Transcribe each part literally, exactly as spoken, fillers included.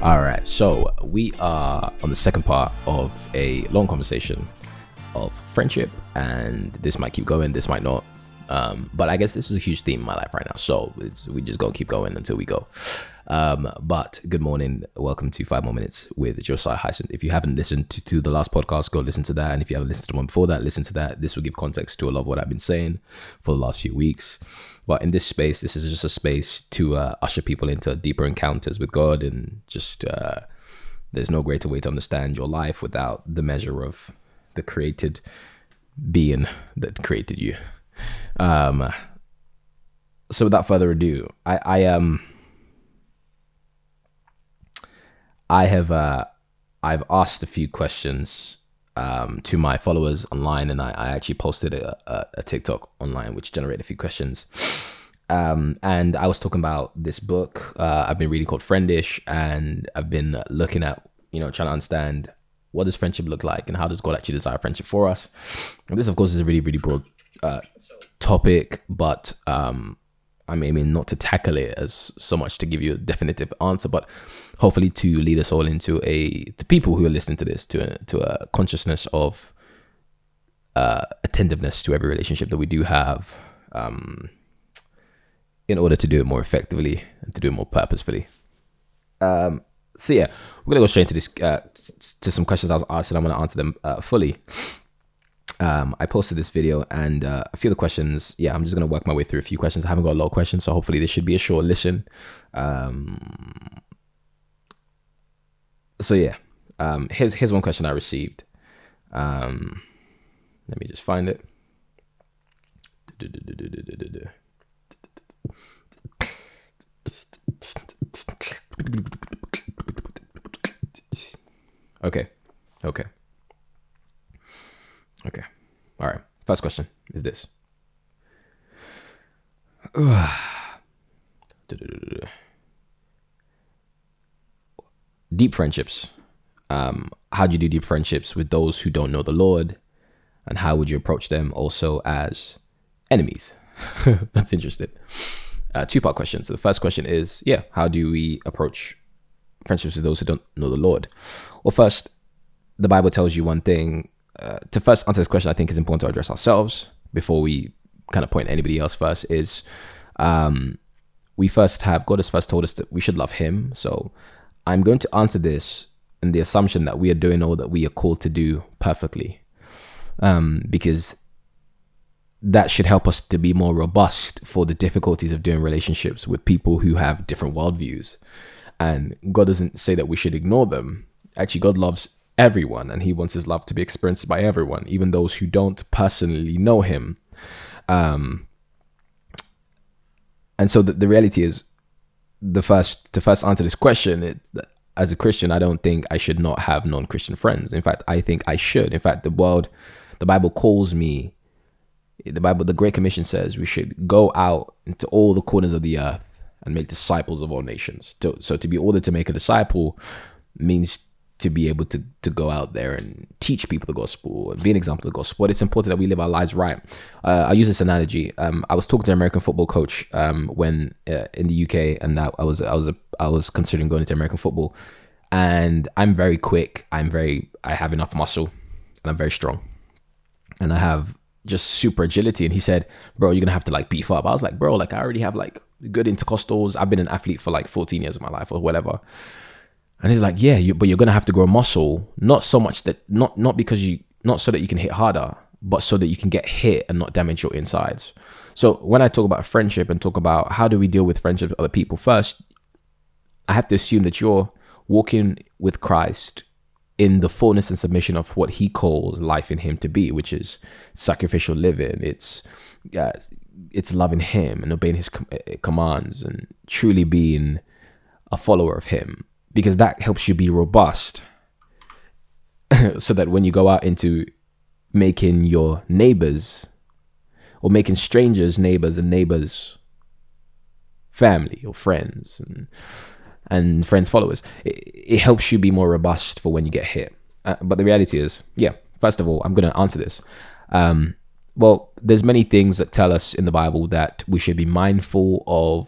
All right, so we are on the second part of a long conversation of friendship, and this might keep going, this might not. Um, but I guess this is a huge theme in my life right now, so it's, we just gonna keep going until we go. Um, but good morning, welcome to Five More Minutes with Josiah Hyacinth. If you haven't listened to, to the last podcast, go listen to that. And if you haven't listened to one before that, listen to that. This will give context to a lot of what I've been saying for the last few weeks. But in this space, this is just a space to uh, usher people into deeper encounters with God, and just uh, there's no greater way to understand your life without the measure of the created being that created you. Um, so without further ado, I, I um. I have uh, I've asked a few questions um, to my followers online, and I, I actually posted a, a, a TikTok online which generated a few questions. Um, and I was talking about this book uh, I've been reading called Friendish, and I've been looking at, you know, trying to understand what does friendship look like and how does God actually desire friendship for us. And this, of course, is a really, really broad uh, topic, but um, I mean, not to tackle it as so much to give you a definitive answer, but hopefully to lead us all into a, the people who are listening to this, to a, to a consciousness of uh, attentiveness to every relationship that we do have, um, in order to do it more effectively and to do it more purposefully. Um, so yeah, we're gonna go straight into this, uh, to some questions I was asked, and I'm gonna answer them uh, fully. Um, I posted this video, and uh, a few of the questions, yeah, I'm just going to work my way through a few questions. I haven't got a lot of questions, so hopefully this should be a short listen. Um, so yeah, um, here's, here's one question I received. Um, let me just find it. Okay, okay. Okay. All right. First question is this. Deep friendships. Um, how do you do deep friendships with those who don't know the Lord? And how would you approach them also as enemies? That's interesting. Uh, two-part question. So the first question is, yeah, how do we approach friendships with those who don't know the Lord? Well, first, the Bible tells you one thing. Uh, to first answer this question, I think it's important to address ourselves before we kind of point at anybody else first, is um, we first have, God has first told us that we should love him. So I'm going to answer this in the assumption that we are doing all that we are called to do perfectly, um, because that should help us to be more robust for the difficulties of doing relationships with people who have different worldviews. And God doesn't say that we should ignore them. Actually, God loves everyone, and he wants his love to be experienced by everyone, even those who don't personally know him. Um, and so the, the reality is, the first to first answer this question, it's that as a Christian, I don't think I should not have non-Christian friends. In fact, I think I should. In fact, the world, the Bible calls me, the Bible, the Great Commission says we should go out into all the corners of the earth and make disciples of all nations. So, so to be ordered to make a disciple means to be able to to go out there and teach people the gospel and be an example of the gospel. But it's important that we live our lives right. Uh, I use this analogy. Um, I was talking to an American football coach um, when uh, in the U K, and I, I was I was a, I was considering going into American football. And I'm very quick. I'm very I have enough muscle, and I'm very strong, and I have just super agility. And he said, "Bro, you're gonna have to like beef up." I was like, "Bro, like I already have like good intercostals. I've been an athlete for like fourteen years of my life or whatever." And he's like, yeah, you, but you're going to have to grow muscle, not so much that, not not because you, not so that you can hit harder, but so that you can get hit and not damage your insides. So when I talk about friendship and talk about how do we deal with friendship with other people, first, I have to assume that you're walking with Christ in the fullness and submission of what he calls life in him to be, which is sacrificial living. It's, uh, it's loving him and obeying his com- commands and truly being a follower of him. Because that helps you be robust so that when you go out into making your neighbors or making strangers neighbors and neighbors family or friends and and friends followers, it, it helps you be more robust for when you get hit. Uh, but the reality is, yeah, first of all, I'm going to answer this. Um, well, there's many things that tell us in the Bible that we should be mindful of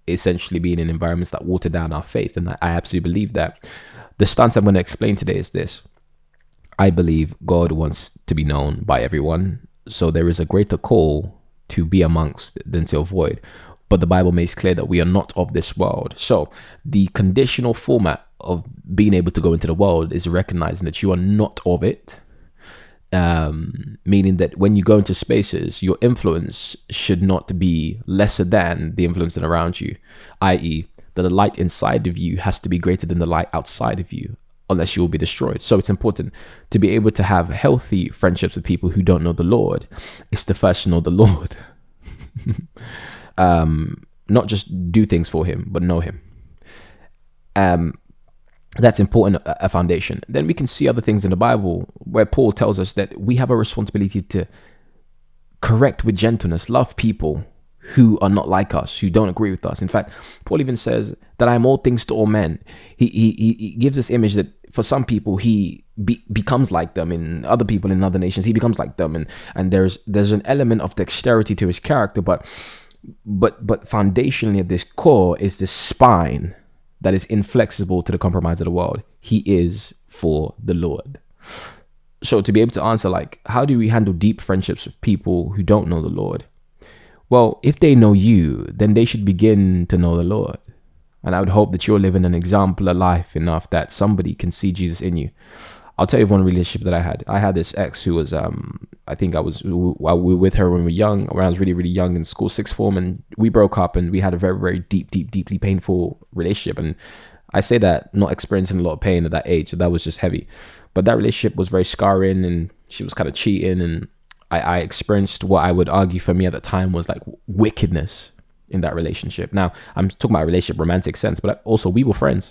essentially being in environments that water down our faith. And I, I absolutely believe that. The stance I'm going to explain today is this. I believe God wants to be known by everyone. So there is a greater call to be amongst than to avoid. But the Bible makes clear that we are not of this world. So the conditional format of being able to go into the world is recognizing that you are not of it. Um, meaning that when you go into spaces, your influence should not be lesser than the influence around you, that is, that the light inside of you has to be greater than the light outside of you, unless you will be destroyed. So it's important to be able to have healthy friendships with people who don't know the Lord. It's to first know the Lord. um, not just do things for him, but know him. Um, That's important, a foundation. Then we can see other things in the Bible where Paul tells us that we have a responsibility to correct with gentleness, love people who are not like us, who don't agree with us. In fact, Paul even says that I am all things to all men. He he, he gives this image that for some people he be, becomes like them, in other people in other nations he becomes like them, and and there's there's an element of dexterity to his character, but but but foundationally at this core is this spine that is inflexible to the compromise of the world. He is for the Lord. So to be able to answer, like, how do we handle deep friendships with people who don't know the Lord? Well, if they know you, then they should begin to know the Lord. And I would hope that you're living an exemplar life enough that somebody can see Jesus in you. I'll tell you one relationship that I had. I had this ex who was, um, I think I was, we were with her when we were young, when I was really, really young in school, sixth form, and we broke up and we had a very, very deep, deep, deeply painful relationship. And I say that not experiencing a lot of pain at that age, so that was just heavy. But that relationship was very scarring, and she was kind of cheating, and I, I experienced what I would argue for me at the time was like wickedness in that relationship. Now, I'm talking about a relationship, romantic sense, but also we were friends.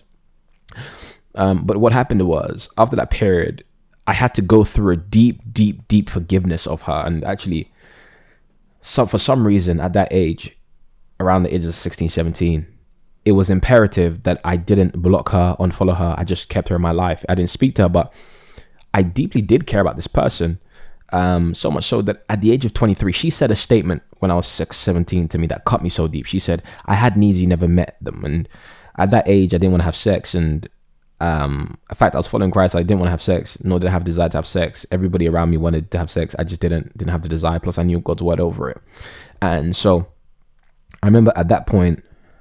Um, but what happened was, after that period, I had to go through a deep, deep, deep forgiveness of her. And actually, some, for some reason, at that age, around the age of sixteen, seventeen, it was imperative that I didn't block her, unfollow her. I just kept her in my life. I didn't speak to her, but I deeply did care about this person. Um, so much so that at the age of twenty-three, she said a statement when I was six, seventeen to me that cut me so deep. She said, I had needs, you never met them. And at that age, I didn't want to have sex. And um, in fact, I was following Christ. I didn't want to have sex, nor did I have desire to have sex. Everybody around me wanted to have sex. I just didn't, didn't have the desire. Plus I knew God's word over it. And so I remember at that point,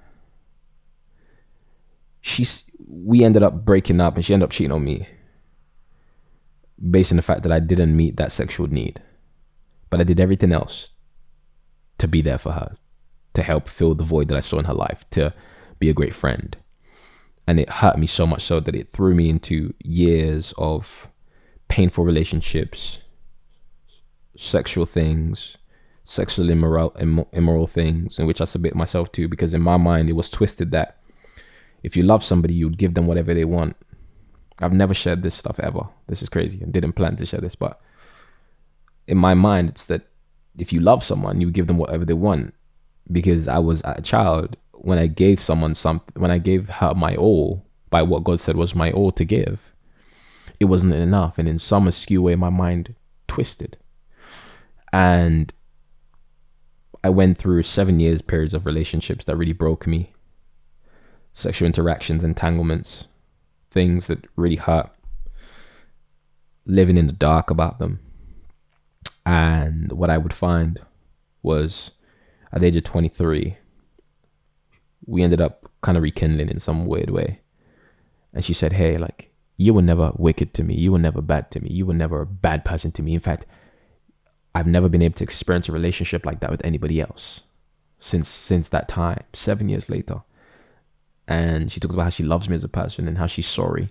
she's, we ended up breaking up, and she ended up cheating on me based on the fact that I didn't meet that sexual need. But I did everything else to be there for her, to help fill the void that I saw in her life, to be a great friend. And it hurt me so much so that it threw me into years of painful relationships, sexual things, sexual immoral, immo- immoral things, in which I submit myself to, because in my mind, it was twisted that if you love somebody, you would give them whatever they want. I've never shared this stuff ever. This is crazy. I didn't plan to share this, but in my mind, it's that if you love someone, you give them whatever they want. Because I was a child, when I gave someone something, when I gave her my all, by what God said was my all to give, it wasn't enough. And in some askew way, my mind twisted. And I went through seven years periods of relationships that really broke me. Sexual interactions, entanglements, things that really hurt. Living in the dark about them. And what I would find was, at the age of twenty-three, we ended up kind of rekindling in some weird way. And she said, hey, like, you were never wicked to me. You were never bad to me. You were never a bad person to me. In fact, I've never been able to experience a relationship like that with anybody else since since that time, seven years later. And she talks about how she loves me as a person and how she's sorry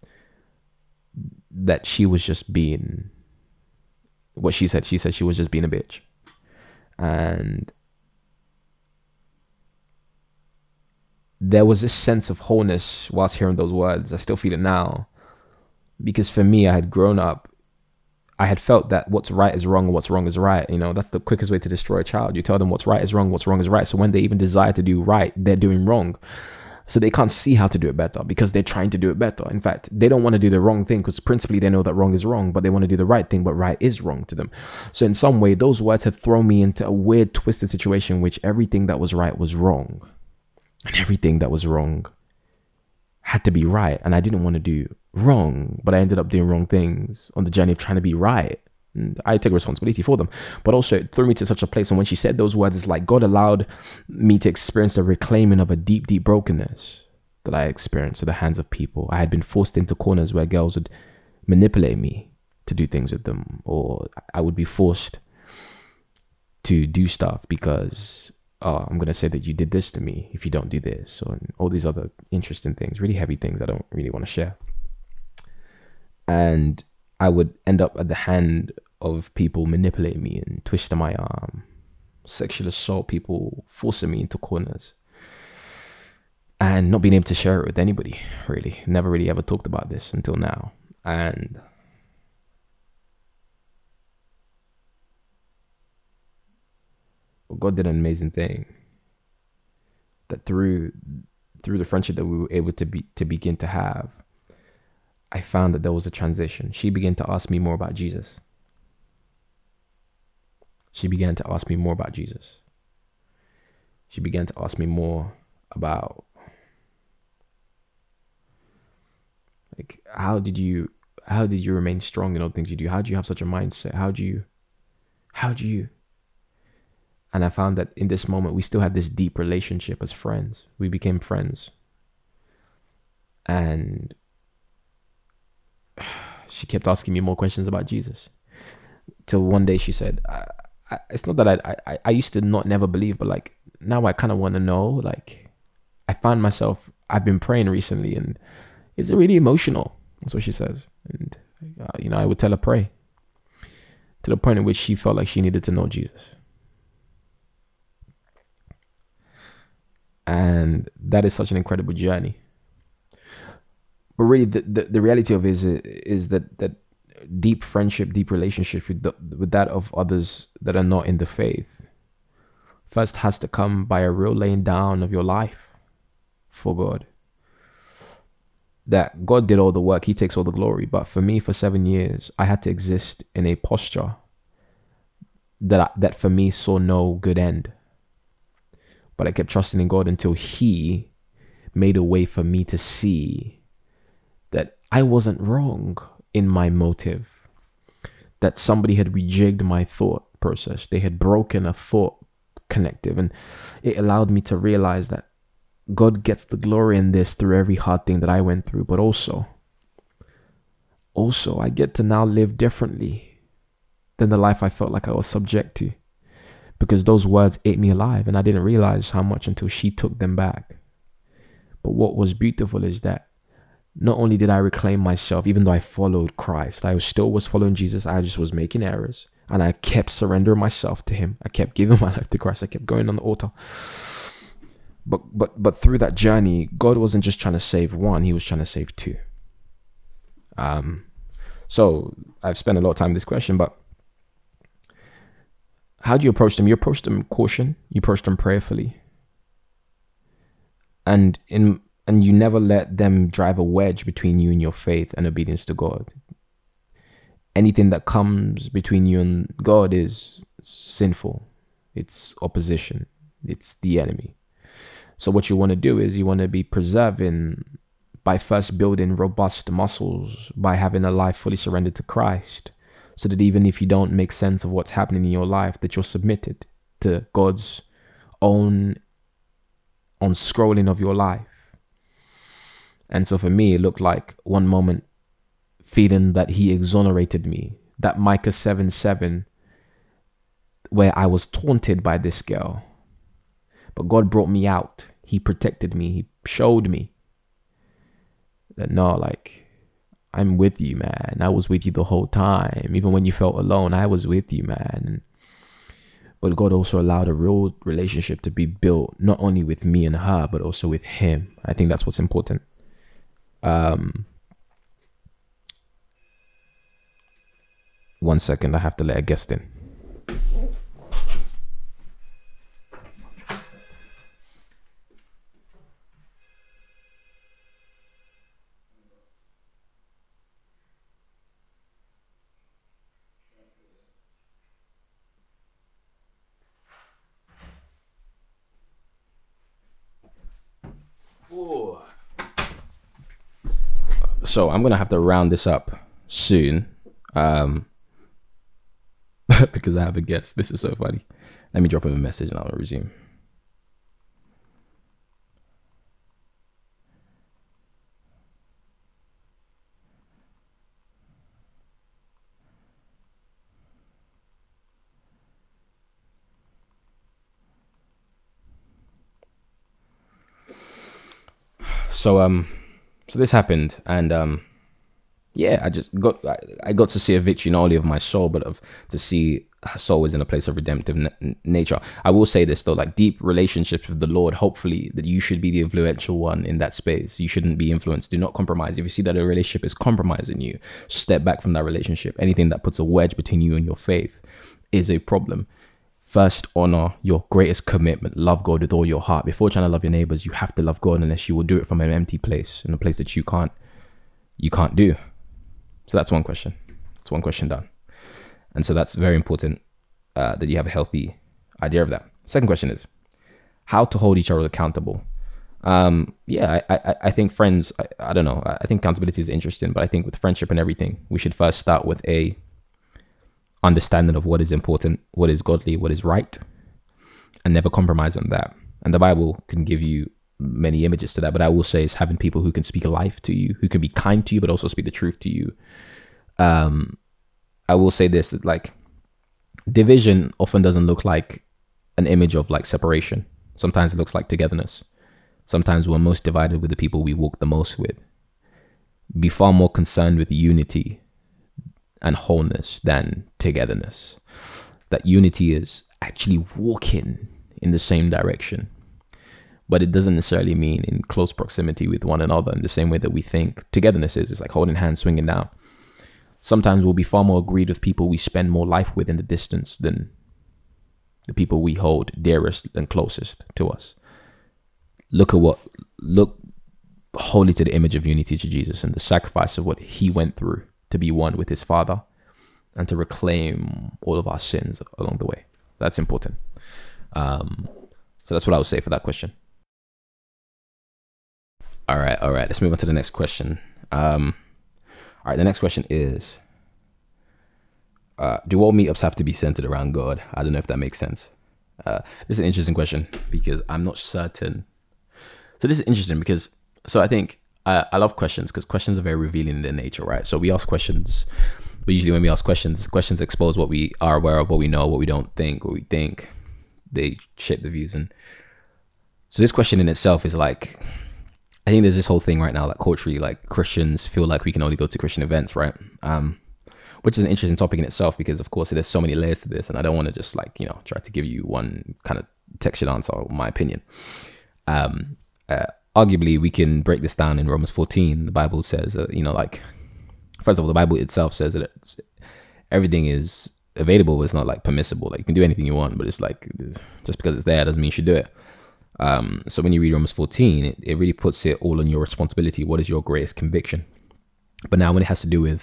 that she was just being, what she said, she said she was just being a bitch. And there was this sense of wholeness whilst hearing those words. I still feel it now. Because for me, I had grown up, I had felt that what's right is wrong and what's wrong is right. You know, that's the quickest way to destroy a child. You tell them what's right is wrong, what's wrong is right. So when they even desire to do right, they're doing wrong. So they can't see how to do it better because they're trying to do it better. In fact, they don't want to do the wrong thing because principally they know that wrong is wrong, but they want to do the right thing, but right is wrong to them. So in some way, those words had thrown me into a weird, twisted situation in which everything that was right was wrong. And everything that was wrong had to be right. And I didn't want to do wrong, but I ended up doing wrong things on the journey of trying to be right. And I take responsibility for them. But also it threw me to such a place. And when she said those words, it's like God allowed me to experience the reclaiming of a deep, deep brokenness that I experienced at the hands of people. I had been forced into corners where girls would manipulate me to do things with them, or I would be forced to do stuff because oh, I'm gonna say that you did this to me if you don't do this, or all these other interesting things, really heavy things I don't really want to share. And I would end up at the hand of people manipulating me and twisting my arm, sexual assault, people forcing me into corners, and not being able to share it with anybody, really. Never really ever talked about this until now. And God did an amazing thing. That through through the friendship that we were able to be to begin to have, I found that there was a transition. She began to ask me more about Jesus. She began to ask me more about Jesus. She began to ask me more about, like, how did you how did you remain strong in all things you do? How do you have such a mindset? How do you how do you And I found that in this moment, we still had this deep relationship as friends. We became friends. And she kept asking me more questions about Jesus. Till one day she said, I, I, it's not that I, I, I used to not never believe, but like now I kind of want to know. Like I find myself, I've been praying recently and it's really emotional. That's what she says. And, uh, you know, I would tell her pray to the point in which she felt like she needed to know Jesus. And that is such an incredible journey. But really, the, the, the reality of it is, is that, that deep friendship, deep relationship with, the, with that of others that are not in the faith first has to come by a real laying down of your life for God. That God did all the work. He takes all the glory. But for me, for seven years, I had to exist in a posture that, that for me saw no good end. But I kept trusting in God until He made a way for me to see that I wasn't wrong in my motive. That somebody had rejigged my thought process. They had broken a thought connective. And it allowed me to realize that God gets the glory in this through every hard thing that I went through. But also, also I get to now live differently than the life I felt like I was subject to. Because those words ate me alive and I didn't realize how much until she took them back. But what was beautiful is that not only did I reclaim myself, even though I followed Christ, I was still was following Jesus. I just was making errors and I kept surrendering myself to Him. I kept giving my life to Christ. I kept going on the altar. But, but, but through that journey, God wasn't just trying to save one, He was trying to save two. Um, so I've spent a lot of time on this question, but how do you approach them? You approach them with caution. You approach them prayerfully. And in and you never let them drive a wedge between you and your faith and obedience to God. Anything that comes between you and God is sinful. It's opposition. It's the enemy. So what you want to do is you want to be preserving by first building robust muscles, by having a life fully surrendered to Christ. So that even if you don't make sense of what's happening in your life, that you're submitted to God's own unscrolling of your life. And so for me, it looked like one moment feeling that He exonerated me. That Micah seven seven, where I was taunted by this girl. But God brought me out. He protected me. He showed me that no, like, I'm with you, man. I was with you the whole time. Even when you felt alone, I was with you, man. But God also allowed a real relationship to be built, not only with me and her, but also with Him. I think that's what's important. Um, one second, I have to let a guest in. so I'm gonna have to round this up soon, um, because I have a guest. This is so funny. Let me drop him a message and I'll resume. So um, so this happened, and um, yeah, I just got I, I got to see a victory not only of my soul, but of to see her soul was in a place of redemptive n- nature. I will say this though, like deep relationships with the Lord, hopefully that you should be the influential one in that space. You shouldn't be influenced. Do not compromise. If you see that a relationship is compromising you, step back from that relationship. Anything that puts a wedge between you and your faith is a problem. First, honor your greatest commitment. Love God with all your heart. Before trying to love your neighbors, you have to love God, unless you will do it from an empty place, in a place that you can't, you can't do. So that's one question. That's one question done. And so that's very important, uh, that you have a healthy idea of that. Second question is how to hold each other accountable. Um, yeah, I, I, I think friends, I, I don't know. I think accountability is interesting, but I think with friendship and everything, we should first start with a understanding of what is important, what is godly, what is right, and never compromise on that. And the Bible can give you many images to that, but I will say it's having people who can speak life to you, who can be kind to you, but also speak the truth to you. Um, I will say this, that like division often doesn't look like an image of like separation. Sometimes it looks like togetherness. Sometimes we're most divided with the people we walk the most with. Be far more concerned with unity and wholeness than togetherness. That unity is actually walking in the same direction, but it doesn't necessarily mean in close proximity with one another in the same way that we think togetherness is. It's like holding hands, swinging down. Sometimes we'll be far more agreed with people we spend more life with in the distance than the people we hold dearest and closest to us. Look at what, look wholly to the image of unity to Jesus and the sacrifice of what he went through to be one with his Father and to reclaim all of our sins along the way. That's important. Um, so that's what I would say for that question. All right, all right. Let's move on to the next question. Um, all right, the next question is, uh, do all meetups have to be centered around God? I don't know if that makes sense. Uh, this is an interesting question because I'm not certain. So this is interesting because, so I think, I, I love questions because questions are very revealing in their nature, right? So we ask questions, but usually when we ask questions, questions expose what we are aware of, what we know, what we don't think, what we think. They shape the views. And so this question in itself is like, I think there's this whole thing right now, like culturally, like Christians feel like we can only go to Christian events, right? Um, which is an interesting topic in itself because, of course, there's so many layers to this. And I don't want to just like, you know, try to give you one kind of textured answer, or my opinion. Um, uh, Arguably, we can break this down in Romans fourteen. The Bible says that, you know, like, first of all, the Bible itself says that it's, everything is available. It's not like permissible. Like you can do anything you want, but it's like, just because it's there doesn't mean you should do it. Um, so when you read Romans fourteen, it, it really puts it all on your responsibility. What is your greatest conviction? But now when it has to do with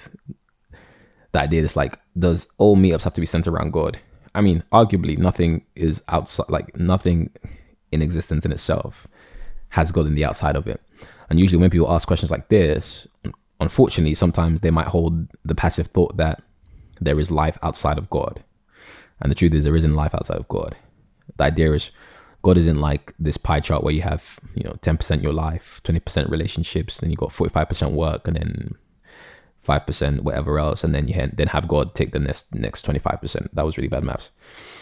the idea, it's like, does all meetups have to be centered around God? I mean, arguably, nothing is outside, like nothing in existence in itself has God in the outside of it. And usually when people ask questions like this, unfortunately, sometimes they might hold the passive thought that there is life outside of God. And the truth is there isn't life outside of God. The idea is God isn't like this pie chart where you have, you know, ten percent your life, twenty percent relationships, then you got forty-five percent work, and then five percent whatever else. And then you then have God take the next, next twenty-five percent. That was really bad maths.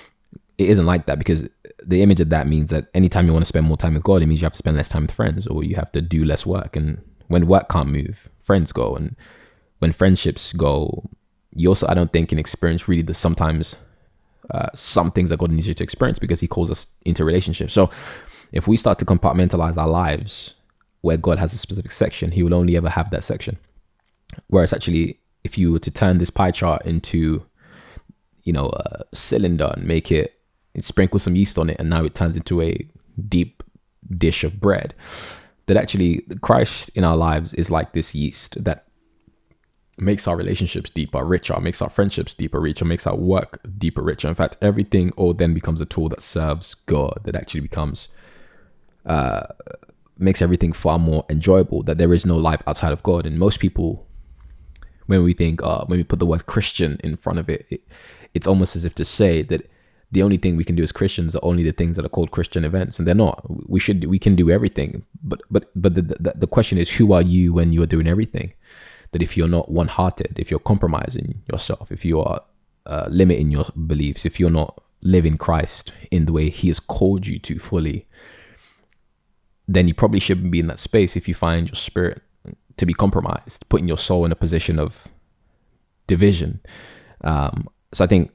It isn't like that, because the image of that means that anytime you want to spend more time with God, it means you have to spend less time with friends, or you have to do less work. And when work can't move, friends go. And when friendships go, you also, I don't think, can experience really the sometimes uh, some things that God needs you to experience, because he calls us into relationships. So if we start to compartmentalize our lives where God has a specific section, he will only ever have that section. Whereas actually, if you were to turn this pie chart into, you know, a cylinder and make it, sprinkle some yeast on it, and now it turns into a deep dish of bread, that actually Christ in our lives is like this yeast that makes our relationships deeper, richer, makes our friendships deeper, richer, makes our work deeper, richer. In fact, everything all then becomes a tool that serves God, that actually becomes uh, makes everything far more enjoyable, that there is no life outside of God. And most people, when we think, uh, when we put the word Christian in front of it, it, it's almost as if to say that the only thing we can do as Christians are only the things that are called Christian events, and they're not. We should, we can do everything, but but but the the, the question is, who are you when you are doing everything? That if you're not one-hearted, if you're compromising yourself, if you are uh, limiting your beliefs, if you're not living Christ in the way He has called you to fully, then you probably shouldn't be in that space. If you find your spirit to be compromised, putting your soul in a position of division. Um, so I think,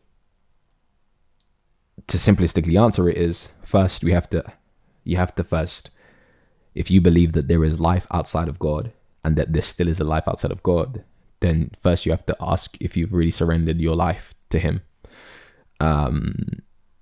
to simplistically answer it, is first we have to, you have to first, if you believe that there is life outside of God and that there still is a life outside of God, then first you have to ask if you've really surrendered your life to Him. Um,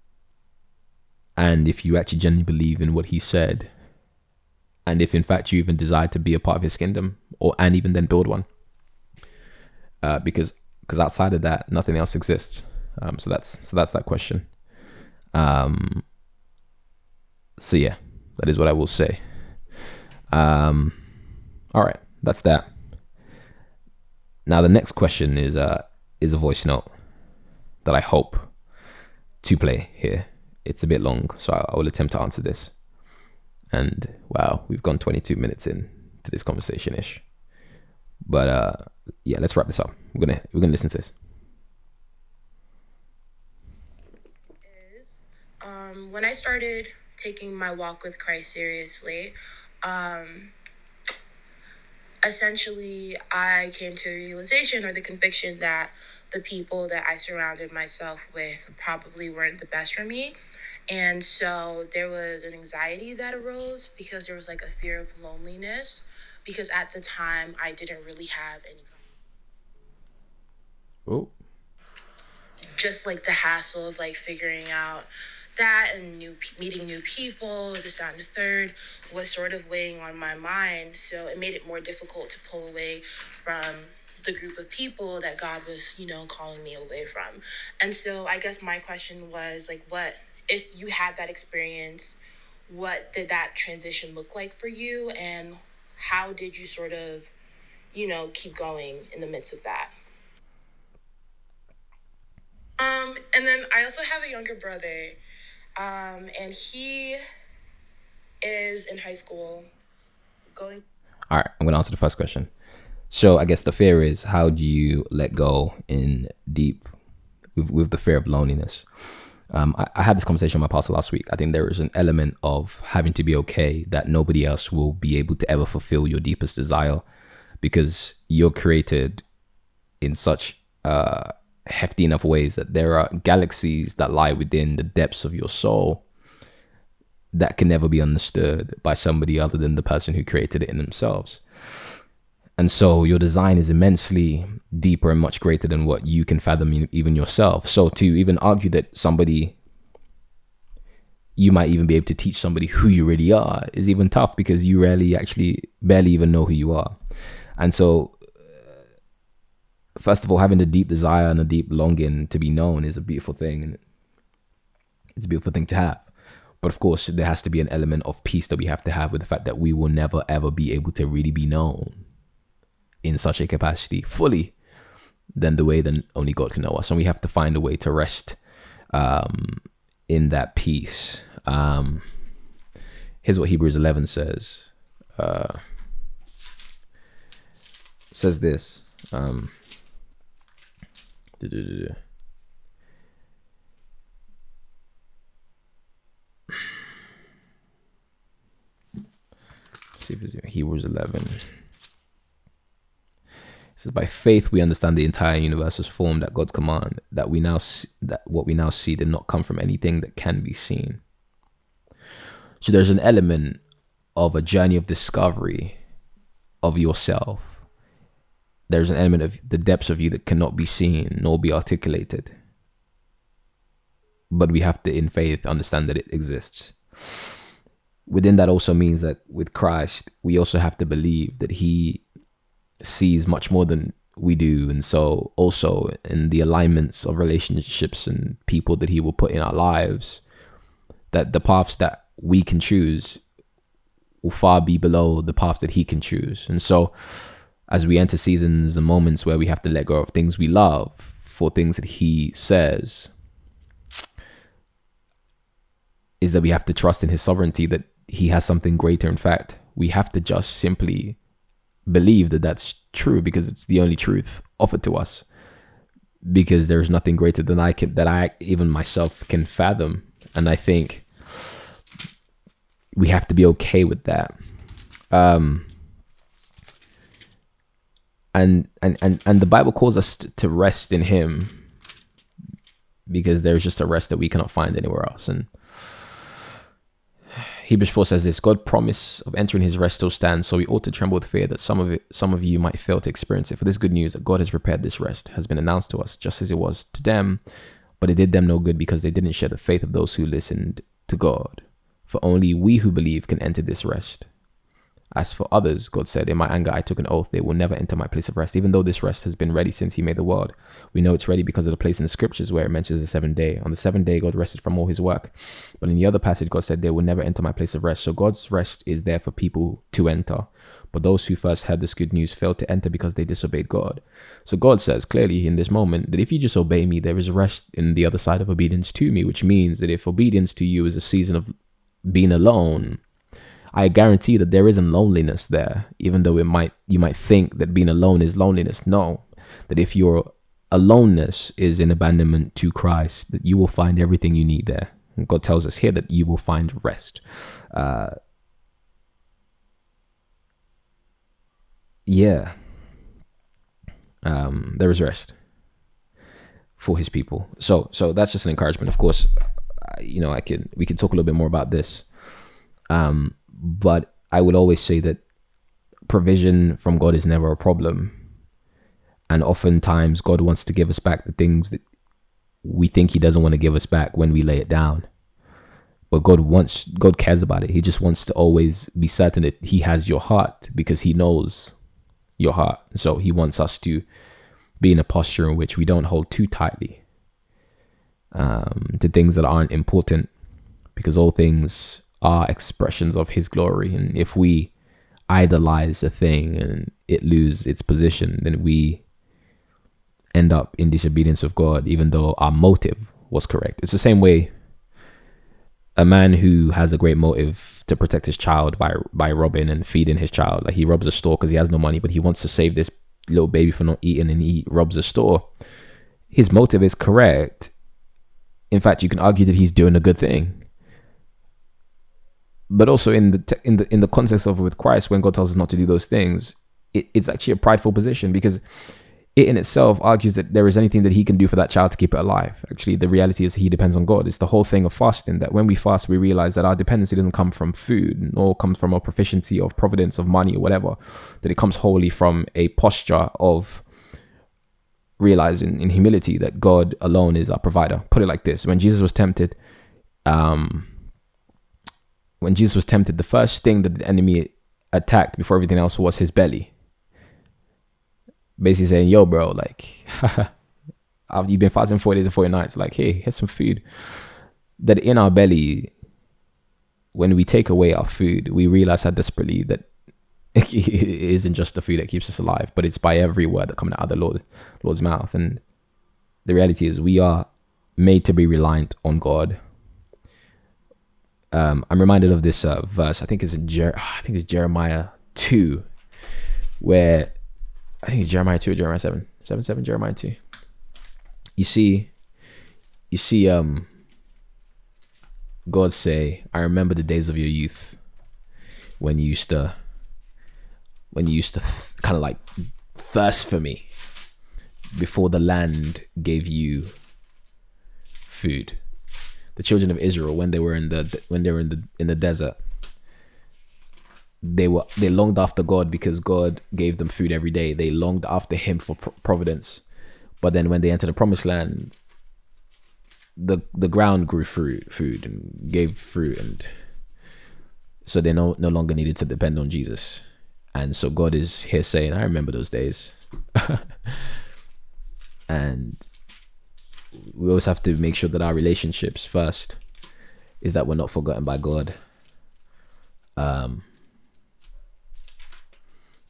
and if you actually genuinely believe in what He said, and if in fact you even desire to be a part of His kingdom, or and even then build one, uh, because because outside of that, nothing else exists. Um, so that's so that's that question. Um, so yeah, that is what I will say. Um, all right, that's that. Now the next question is uh is a voice note that I hope to play here. It's a bit long, so I, I will attempt to answer this. And wow, we've gone twenty-two minutes in to this conversation ish. But uh, yeah, let's wrap this up. We're gonna we're gonna listen to this. Um, when I started taking my walk with Christ seriously, um, essentially I came to a realization or the conviction that the people that I surrounded myself with probably weren't the best for me. And so there was an anxiety that arose because there was like a fear of loneliness, because at the time I didn't really have any. Oh. Just like the hassle of like figuring out that and new meeting new people, this, that, and the third was sort of weighing on my mind. So it made it more difficult to pull away from the group of people that God was, you know, calling me away from. And so I guess my question was like, what, if you had that experience, what did that transition look like for you? And how did you sort of, you know, keep going in the midst of that? Um, and then I also have a younger brother, um, and he is in high school going. All right, I'm going to answer the first question. So I guess the fear is, how do you let go in deep with, with the fear of loneliness? Um, I, I had this conversation with my pastor last week. I think there is an element of having to be okay that nobody else will be able to ever fulfill your deepest desire, because you're created in such uh, hefty enough ways that there are galaxies that lie within the depths of your soul that can never be understood by somebody other than the person who created it in themselves. And so your design is immensely deeper and much greater than what you can fathom even yourself. So to even argue that somebody, you might even be able to teach somebody who you really are is even tough, because you rarely actually barely even know who you are. And so first of all, having a deep desire and a deep longing to be known is a beautiful thing. And it's a beautiful thing to have. But of course, there has to be an element of peace that we have to have with the fact that we will never, ever be able to really be known in such a capacity fully than the way that only God can know us. And we have to find a way to rest um, in that peace. Um, here's what Hebrews eleven says. Uh, says this. Um, see if it's Hebrews eleven. It says, by faith we understand the entire universe was formed at God's command, that we now see, that what we now see did not come from anything that can be seen. So there's an element of a journey of discovery of yourself. There's an element of the depths of you that cannot be seen nor be articulated. But we have to, in faith, understand that it exists. Within that also means that with Christ, we also have to believe that He sees much more than we do. And so also in the alignments of relationships and people that He will put in our lives, that the paths that we can choose will far be below the path that he can choose. And so as we enter seasons and moments where we have to let go of things we love for things that he says, is that we have to trust in his sovereignty, that he has something greater. In fact, we have to just simply believe that that's true, because it's the only truth offered to us, because there's nothing greater than I can, that I even myself can fathom. And I think we have to be okay with that. Um, and, and, and, and the Bible calls us to, to rest in him, because there's just a rest that we cannot find anywhere else. And Hebrews four says this: God promise of entering his rest still stands, so we ought to tremble with fear that some of it, some of you might fail to experience it. For this good news that God has prepared this rest has been announced to us, just as it was to them, but it did them no good, because they didn't share the faith of those who listened to God. For only we who believe can enter this rest. As for others, God said, in my anger I took an oath, they will never enter my place of rest. Even though this rest has been ready since he made the world, we know it's ready because of the place in the scriptures where it mentions the seventh day. On the seventh day, God rested from all his work. But in the other passage, God said, they will never enter my place of rest. So God's rest is there for people to enter. But those who first heard this good news failed to enter because they disobeyed God. So God says clearly in this moment that if you just obey me, there is rest in the other side of obedience to me, which means that if obedience to you is a season of being alone, I guarantee that there isn't loneliness there, even though it might, you might think that being alone is loneliness. No, that if your aloneness is in abandonment to Christ, that you will find everything you need there. And God tells us here that you will find rest. Uh, yeah, um, there is rest for his people. So, so that's just an encouragement. Of course, you know, I can, we can talk a little bit more about this. Um, But I would always say that provision from God is never a problem. And oftentimes God wants to give us back the things that we think he doesn't want to give us back when we lay it down. But God wants, God cares about it. He just wants to always be certain that he has your heart, because he knows your heart. So he wants us to be in a posture in which we don't hold too tightly um, to things that aren't important, because all things are expressions of his glory. And if we idolize a thing and it lose its position, then we end up in disobedience of God, even though our motive was correct. It's the same way a man who has a great motive to protect his child by by robbing and feeding his child, like he robs a store because he has no money, but he wants to save this little baby from not eating, and he robs a store. His motive is correct. In fact, you can argue that he's doing a good thing. But also in the in the in the context of with Christ, when God tells us not to do those things, it, it's actually a prideful position, because it in itself argues that there is anything that he can do for that child to keep it alive. Actually, the reality is he depends on God. It's the whole thing of fasting, that when we fast, we realize that our dependency doesn't come from food, nor comes from our proficiency of providence of money or whatever, that it comes wholly from a posture of realizing in humility that God alone is our provider. Put it like this: when Jesus was tempted, um, when Jesus was tempted, the first thing that the enemy attacked before everything else was his belly. Basically saying, yo, bro, like, after you've been fasting four days and four nights, like, hey, here's some food. That in our belly, when we take away our food, we realize how desperately that it isn't just the food that keeps us alive, but it's by every word that comes out of the Lord, Lord's mouth. And the reality is we are made to be reliant on God. Um, I'm reminded of this uh, verse. I think it's in Jer- I think it's Jeremiah two, where I think it's Jeremiah two or Jeremiah seven, seven, seven, Jeremiah two. You see, you see, um, God say, "I remember the days of your youth, when you used to, when you used to th- kind of like thirst for me, before the land gave you food." The children of Israel, when they were in the when they were in the in the desert, they were they longed after God because God gave them food every day. They longed after him for pro- providence. But then when they entered the promised land, the the ground grew fruit food and gave fruit, and so they no no longer needed to depend on Jesus. And so God is here saying, I remember those days. And we always have to make sure that our relationships first is that we're not forgotten by God. Um,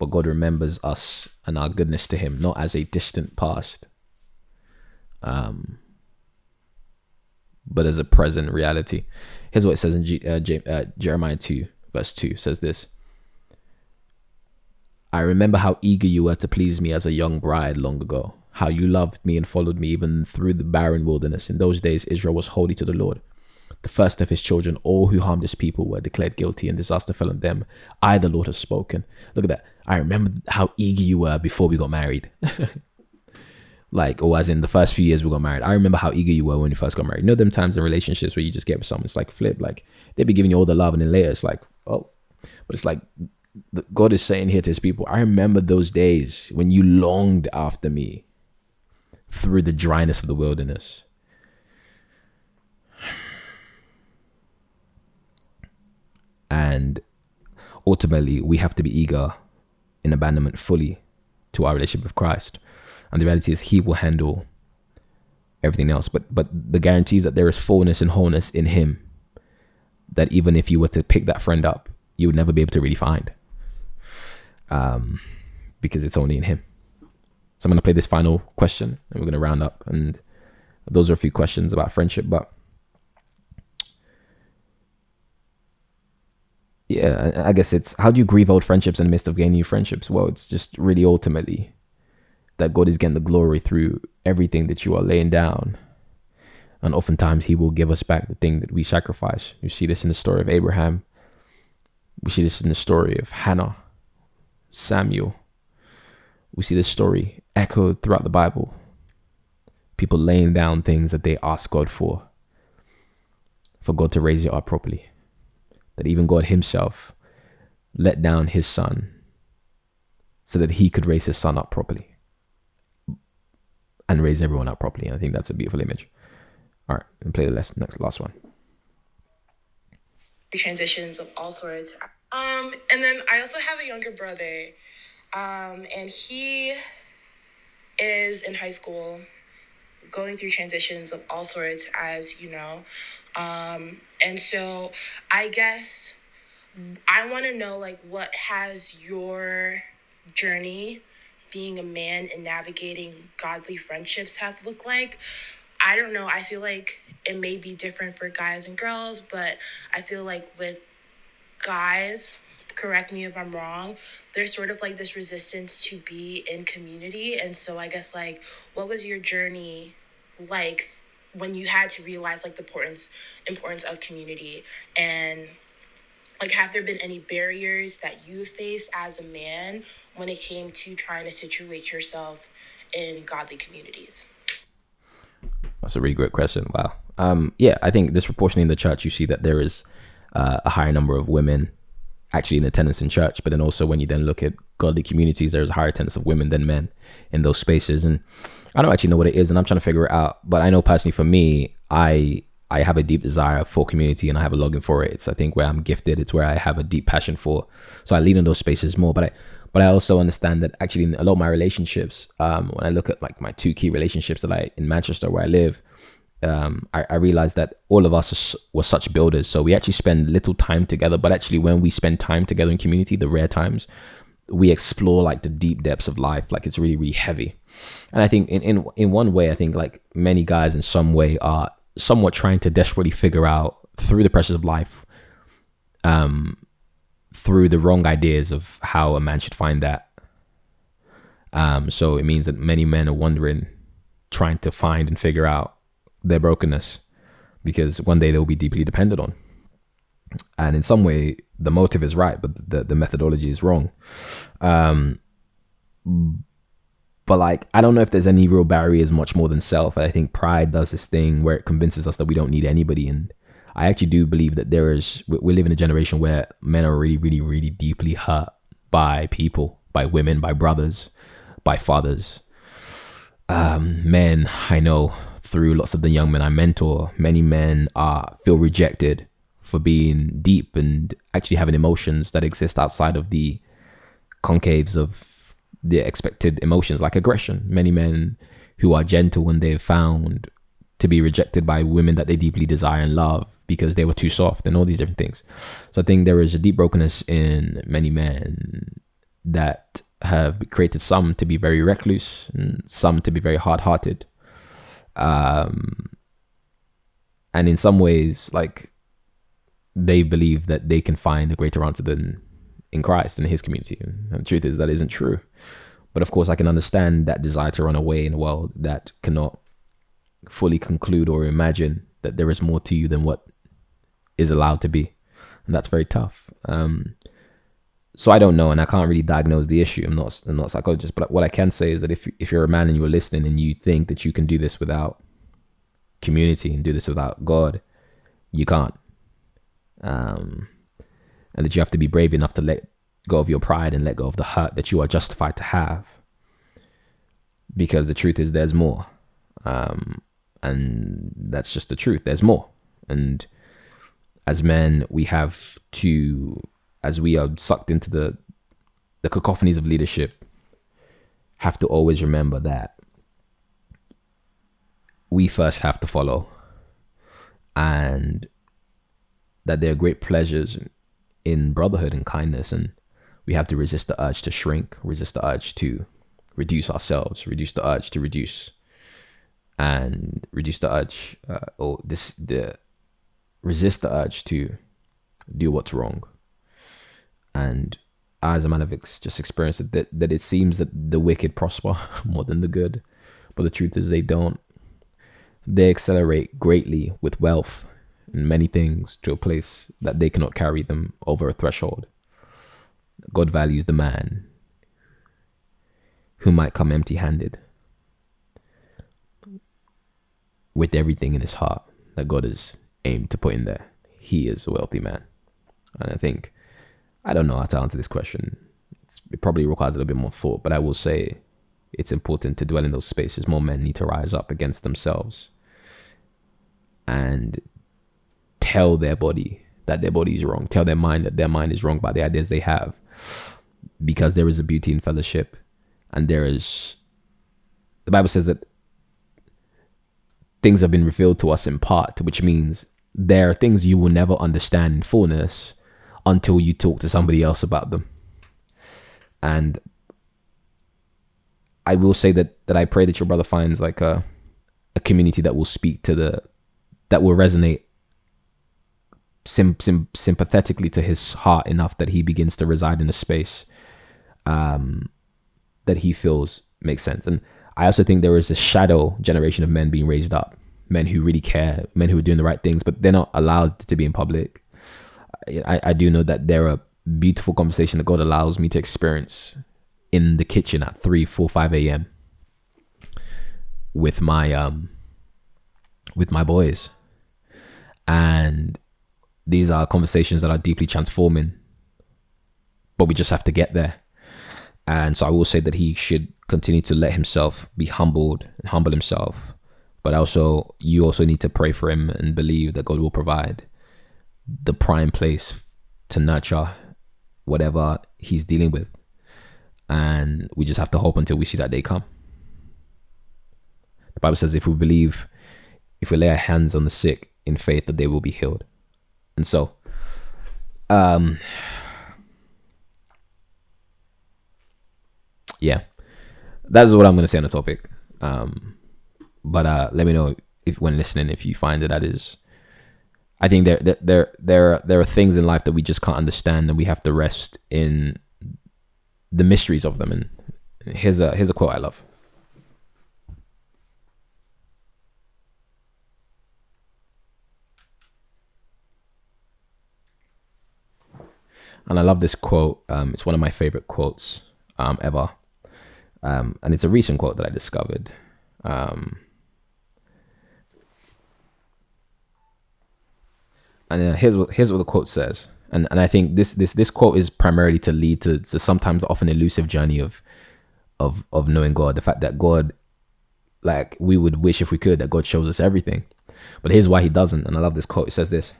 but God remembers us and our goodness to him, not as a distant past, um, but as a present reality. Here's what it says in G, uh, J, uh, Jeremiah two, verse two, says this. I remember how eager you were to please me as a young bride long ago, how you loved me and followed me even through the barren wilderness. In those days, Israel was holy to the Lord. The first of his children, all who harmed his people, were declared guilty, and disaster fell on them. I, the Lord, have spoken. Look at that. I remember how eager you were before we got married. Like, or as in the first few years we got married. I remember how eager you were when you first got married. You know them times in relationships where you just get with someone, it's like flip. Like, they'd be giving you all the love, and then later it's like, oh. But it's like, God is saying here to his people, I remember those days when you longed after me through the dryness of the wilderness. And ultimately, we have to be eager in abandonment fully to our relationship with Christ. And the reality is he will handle everything else. But but the guarantee is that there is fullness and wholeness in him that even if you were to pick that friend up, you would never be able to really find. Um, because it's only in him. So I'm going to play this final question and we're going to round up. And those are a few questions about friendship, but yeah, I guess it's, how do you grieve old friendships in the midst of gaining new friendships? Well, it's just really ultimately that God is getting the glory through everything that you are laying down. And oftentimes he will give us back the thing that we sacrifice. You see this in the story of Abraham. We see this in the story of Hannah, Samuel. We see this story echoed throughout the Bible. People laying down things that they ask God for, for God to raise it up properly. That even God himself let down his son so that he could raise his son up properly and raise everyone up properly. And I think that's a beautiful image. All right, and play the last, next last one. Transitions of all sorts. Um, and then I also have a younger brother, um, and he is in high school, going through transitions of all sorts, as you know. Um, and so I guess I want to know, like, what has your journey being a man and navigating godly friendships have looked like? I don't know. I feel like it may be different for guys and girls, but I feel like with guys, correct me if I'm wrong, there's sort of like this resistance to be in community. And so I guess, like, what was your journey like when you had to realize, like, the importance importance of community? And, like, have there been any barriers that you faced as a man when it came to trying to situate yourself in godly communities? That's a really great question. Wow. Um, yeah, I think disproportionately in the church, you see that there is uh, a higher number of women actually in attendance in church. But then also when you then look at godly communities, there's a higher attendance of women than men in those spaces. And I don't actually know what it is, and I'm trying to figure it out. But I know personally for me, I I have a deep desire for community, and I have a longing for it. It's, I think, where I'm gifted. It's where I have a deep passion for. So I lead in those spaces more. But I but I also understand that actually in a lot of my relationships, um, when I look at like my two key relationships that I in Manchester where I live, um, I, I realized that all of us were such builders. So we actually spend little time together, but actually when we spend time together in community, the rare times, we explore like the deep depths of life. Like it's really, really heavy. And I think in, in, in one way, I think like many guys in some way are somewhat trying to desperately figure out through the pressures of life, um, through the wrong ideas of how a man should find that. Um, so it means that many men are wondering, trying to find and figure out their brokenness, because one day they'll be deeply dependent on. And in some way, the motive is right, but the, the methodology is wrong. Um, but like, I don't know if there's any real barriers much more than self. I think pride does this thing where it convinces us that we don't need anybody. And I actually do believe that there is, we live in a generation where men are really, really, really deeply hurt by people, by women, by brothers, by fathers. Um, men, I know through lots of the young men I mentor, many men are feel rejected for being deep and actually having emotions that exist outside of the concaves of the expected emotions, like aggression. Many men who are gentle and they've found to be rejected by women that they deeply desire and love because they were too soft and all these different things. So I think there is a deep brokenness in many men that have created some to be very recluse and some to be very hard-hearted. Um, and in some ways, like, they believe that they can find a greater answer than in Christ and his community. And the truth is that isn't true. But of course, I can understand that desire to run away in a world that cannot fully conclude or imagine that there is more to you than what is allowed to be. And that's very tough. Um, so I don't know, and I can't really diagnose the issue. I'm not, I'm not a psychologist, but what I can say is that if, if you're a man and you're listening and you think that you can do this without community and do this without God, you can't. Um, and that you have to be brave enough to let go of your pride and let go of the hurt that you are justified to have. Because the truth is there's more. Um, and that's just the truth. There's more. And as men, we have to, as we are sucked into the, the cacophonies of leadership, have to always remember that we first have to follow, and that there are great pleasures in brotherhood and kindness, and we have to resist the urge to shrink, resist the urge to reduce ourselves, reduce the urge to reduce, and reduce the urge, uh, or this the resist the urge to do what's wrong. And as a man of ex- just experienced it, that, that it seems that the wicked prosper more than the good, but the truth is they don't. They accelerate greatly with wealth and many things to a place that they cannot carry them over a threshold. God values the man who might come empty-handed with everything in his heart that God has aimed to put in there. He is a wealthy man. And I think, I don't know how to answer this question. It's, it probably requires a little bit more thought, but I will say it's important to dwell in those spaces. More men need to rise up against themselves and tell their body that their body is wrong. Tell their mind that their mind is wrong by the ideas they have. Because there is a beauty in fellowship. And there is, the Bible says that things have been revealed to us in part, which means there are things you will never understand in fullness until you talk to somebody else about them. And I will say that that I pray that your brother finds like a a community that will speak to the, that will resonate sim, sim, sympathetically to his heart enough that he begins to reside in a space um, that he feels makes sense. And I also think there is a shadow generation of men being raised up, men who really care, men who are doing the right things, but they're not allowed to be in public. I, I do know that there are beautiful conversations that God allows me to experience in the kitchen at three, four, five a.m. with my um with my boys. And these are conversations that are deeply transforming, but we just have to get there. And so I will say that he should continue to let himself be humbled and humble himself. But also, you also need to pray for him and believe that God will provide the prime place to nurture whatever he's dealing with. And we just have to hope until we see that day come. The Bible says if we believe, if we lay our hands on the sick in faith, that they will be healed. And so, um, yeah, that's what I'm going to say on the topic. Um, but uh, let me know if, when listening, if you find that that is, I think there, there, there, there, are, there are things in life that we just can't understand, and we have to rest in the mysteries of them. And here's a here's a quote I love. And I love this quote. Um, it's one of my favorite quotes um, ever. Um, and it's a recent quote that I discovered. Um, and uh, here's what here's what the quote says. And and I think this this this quote is primarily to lead to, to sometimes often elusive journey of of of knowing God. The fact that God, like, we would wish if we could that God shows us everything, but here's why he doesn't. And I love this quote. It says this.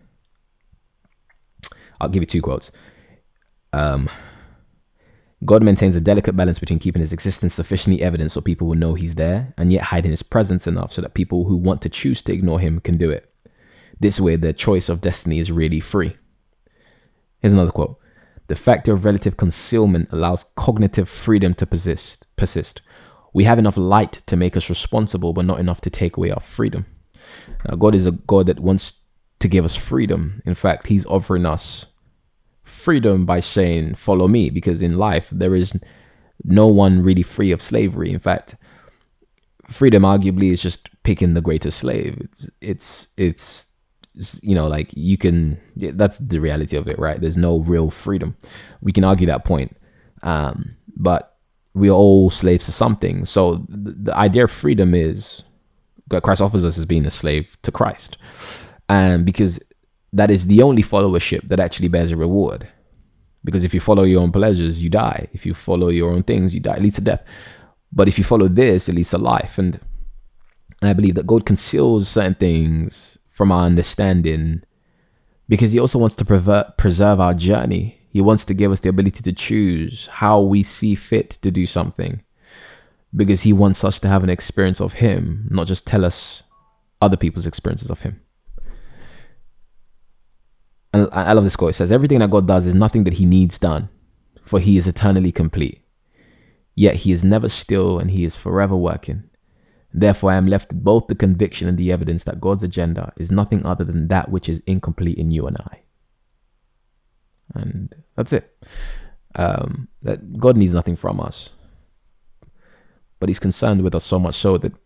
I'll give you two quotes. Um, God maintains a delicate balance between keeping his existence sufficiently evident so people will know he's there, and yet hiding his presence enough so that people who want to choose to ignore him can do it. This way, their choice of destiny is really free. Here's another quote. The factor of relative concealment allows cognitive freedom to persist. persist. We have enough light to make us responsible, but not enough to take away our freedom. Now, God is a God that wants to give us freedom. In fact, he's offering us freedom by saying, follow me, because in life, there is no one really free of slavery. In fact, freedom arguably is just picking the greatest slave. It's, it's, it's, you know, like you can, that's the reality of it, right? There's no real freedom. We can argue that point. Um, but we're all slaves to something. So the, the idea of freedom is that Christ offers us as being a slave to Christ. And because that is the only followership that actually bears a reward. Because if you follow your own pleasures, you die. If you follow your own things, you die. It leads to death. But if you follow this, it leads to life. And I believe that God conceals certain things from our understanding because he also wants to pervert, preserve our journey. He wants to give us the ability to choose how we see fit to do something, because he wants us to have an experience of him, not just tell us other people's experiences of him. And I love this quote. It says, everything that God does is nothing that he needs done, for he is eternally complete. Yet he is never still and he is forever working. Therefore, I am left with both the conviction and the evidence that God's agenda is nothing other than that which is incomplete in you and I. And that's it. Um, that God needs nothing from us. But he's concerned with us so much so that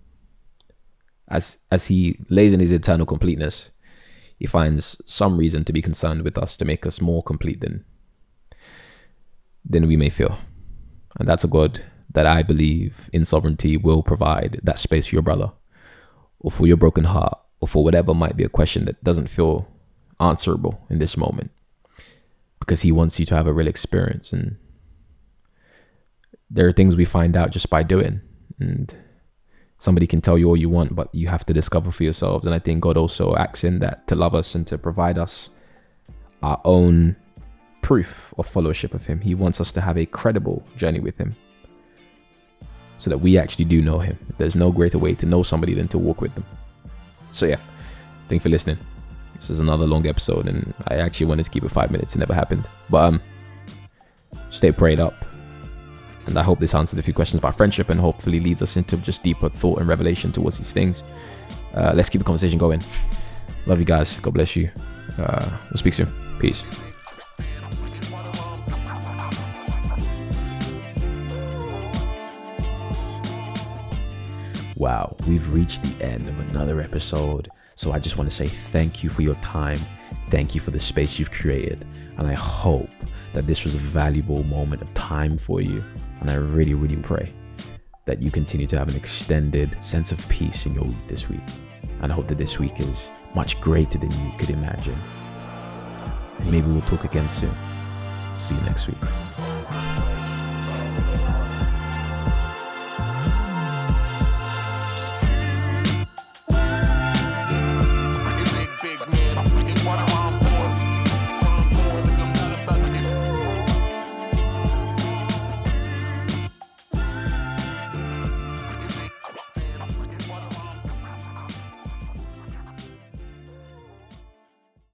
as as he lays in his eternal completeness, he finds some reason to be concerned with us to make us more complete than, than we may feel. And that's a God that I believe in sovereignty will provide that space for your brother, or for your broken heart, or for whatever might be a question that doesn't feel answerable in this moment, because he wants you to have a real experience. And there are things we find out just by doing, and somebody can tell you all you want, but you have to discover for yourselves. And I think God also acts in that to love us and to provide us our own proof of followership of him. He wants us to have a credible journey with him, so that we actually do know him. There's no greater way to know somebody than to walk with them. So yeah, thank you for listening. This is another long episode, and I actually wanted to keep it five minutes. It never happened. But um, stay prayed up. And I hope this answers a few questions about friendship and hopefully leads us into just deeper thought and revelation towards these things. Uh, let's keep the conversation going. Love you guys. God bless you. Uh, we'll speak soon. Peace. Wow, we've reached the end of another episode. So I just want to say thank you for your time. Thank you for the space you've created. And I hope that this was a valuable moment of time for you. And I really, really pray that you continue to have an extended sense of peace in your week this week. And I hope that this week is much greater than you could imagine. And maybe we'll talk again soon. See you next week.